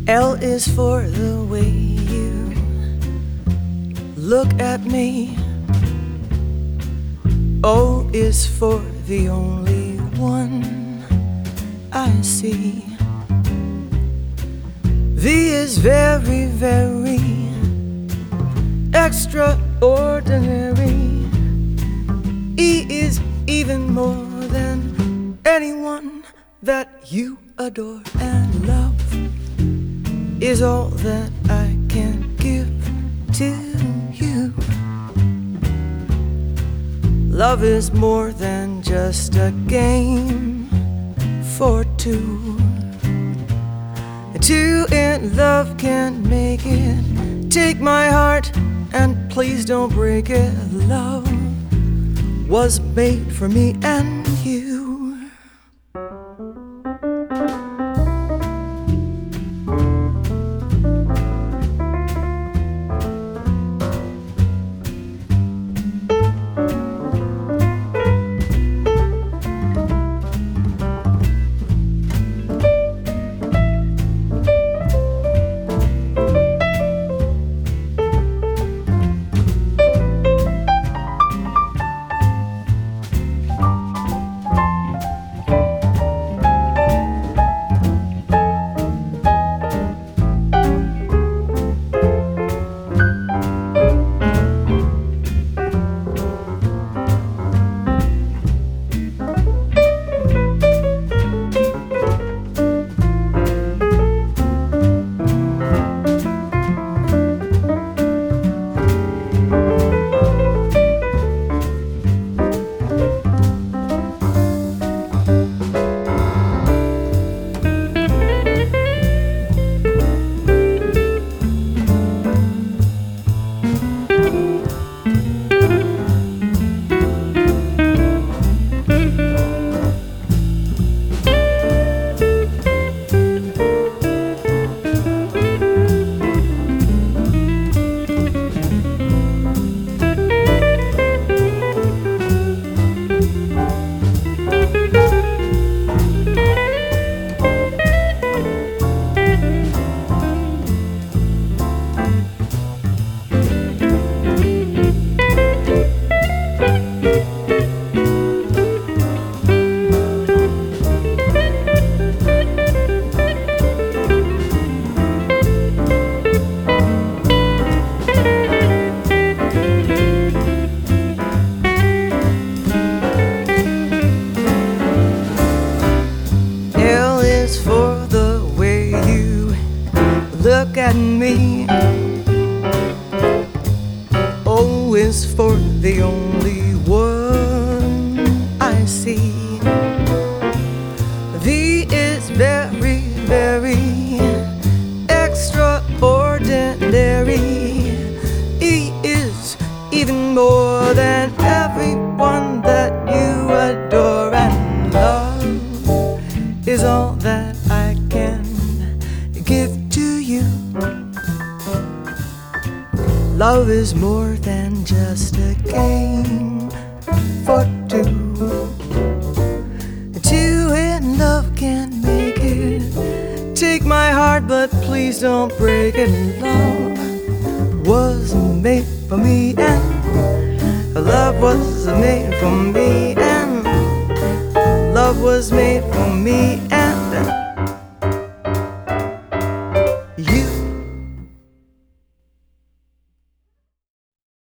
L is for the way you look at me. O is for the only one I see. V is very, very extraordinary. E is even more than anyone that you adore. And love is all that I can give to you. Love is more than just a game for two. Two in love can't make it. Take my heart and please don't break it. Love was made for me and you. Look at me. O is for the only one I see. V is very, very extraordinary. E is even more than everyone that you adore. And love is all that I can give to you. Love is more than just a game for two. Two in love can't make it. Take my heart, but please don't break it. Love was made for me, and love was made for me, and love was made for me.